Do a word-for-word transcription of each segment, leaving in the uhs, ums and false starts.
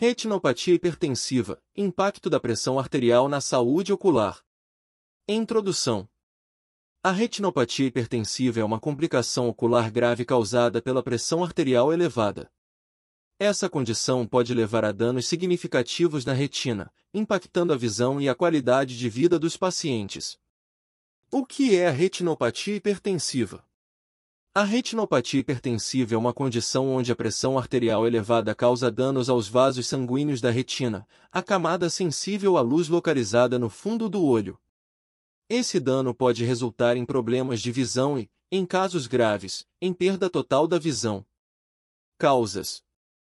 Retinopatia hipertensiva, impacto da pressão arterial na saúde ocular. Introdução. A retinopatia hipertensiva é uma complicação ocular grave causada pela pressão arterial elevada. Essa condição pode levar a danos significativos na retina, impactando a visão e a qualidade de vida dos pacientes. O que é a retinopatia hipertensiva? A retinopatia hipertensiva é uma condição onde a pressão arterial elevada causa danos aos vasos sanguíneos da retina, a camada sensível à luz localizada no fundo do olho. Esse dano pode resultar em problemas de visão e, em casos graves, em perda total da visão. Causas.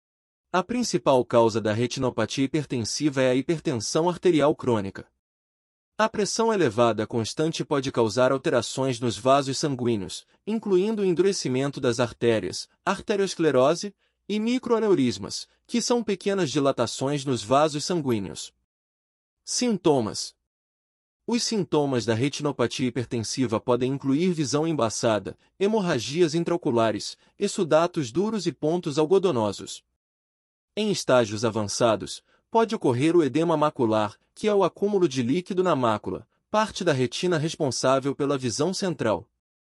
A principal causa da retinopatia hipertensiva é a hipertensão arterial crônica. A pressão elevada constante pode causar alterações nos vasos sanguíneos, incluindo o endurecimento das artérias, arteriosclerose e microaneurismas, que são pequenas dilatações nos vasos sanguíneos. Sintomas. Os sintomas da retinopatia hipertensiva podem incluir visão embaçada, hemorragias intraoculares, exudatos duros e pontos algodonosos. Em estágios avançados, pode ocorrer o edema macular, que é o acúmulo de líquido na mácula, parte da retina responsável pela visão central.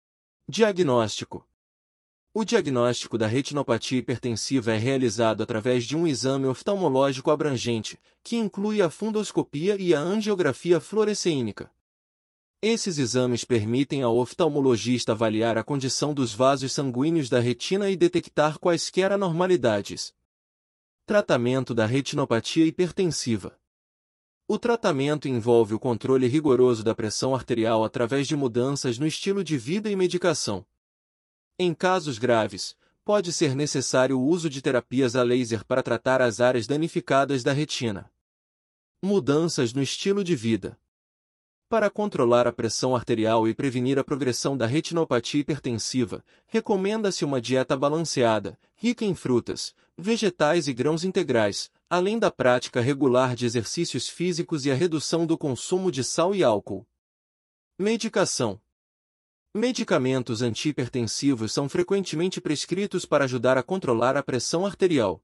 Diagnóstico. O diagnóstico da retinopatia hipertensiva é realizado através de um exame oftalmológico abrangente, que inclui a fundoscopia e a angiografia fluoresceínica. Esses exames permitem ao oftalmologista avaliar a condição dos vasos sanguíneos da retina e detectar quaisquer anormalidades. Tratamento da retinopatia hipertensiva. O tratamento envolve o controle rigoroso da pressão arterial através de mudanças no estilo de vida e medicação. Em casos graves, pode ser necessário o uso de terapias a laser para tratar as áreas danificadas da retina. Mudanças no estilo de vida. Para controlar a pressão arterial e prevenir a progressão da retinopatia hipertensiva, recomenda-se uma dieta balanceada, rica em frutas, vegetais e grãos integrais, além da prática regular de exercícios físicos e a redução do consumo de sal e álcool. Medicação. Medicamentos antihipertensivos são frequentemente prescritos para ajudar a controlar a pressão arterial.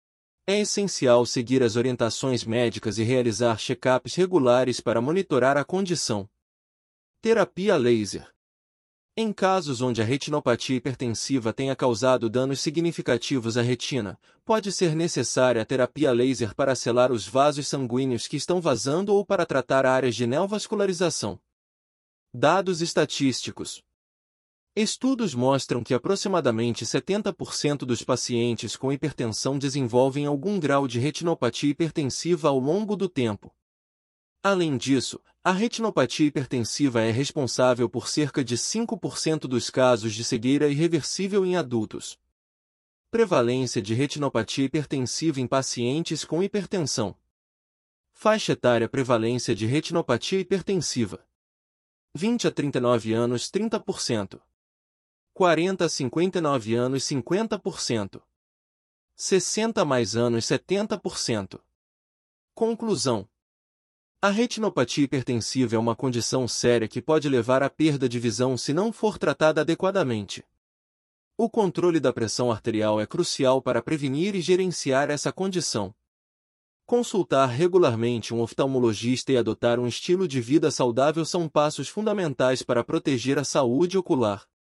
É essencial seguir as orientações médicas e realizar check-ups regulares para monitorar a condição. Terapia laser. Em casos onde a retinopatia hipertensiva tenha causado danos significativos à retina, pode ser necessária a terapia laser para selar os vasos sanguíneos que estão vazando ou para tratar áreas de neovascularização. Dados estatísticos. Estudos mostram que aproximadamente setenta por cento dos pacientes com hipertensão desenvolvem algum grau de retinopatia hipertensiva ao longo do tempo. Além disso, a retinopatia hipertensiva é responsável por cerca de cinco por cento dos casos de cegueira irreversível em adultos. Prevalência de retinopatia hipertensiva em pacientes com hipertensão. Faixa etária prevalência de retinopatia hipertensiva. vinte a trinta e nove anos, trinta por cento. quarenta a cinquenta e nove anos, cinquenta por cento. sessenta a mais anos, setenta por cento. Conclusão. A retinopatia hipertensiva é uma condição séria que pode levar à perda de visão se não for tratada adequadamente. O controle da pressão arterial é crucial para prevenir e gerenciar essa condição. Consultar regularmente um oftalmologista e adotar um estilo de vida saudável são passos fundamentais para proteger a saúde ocular.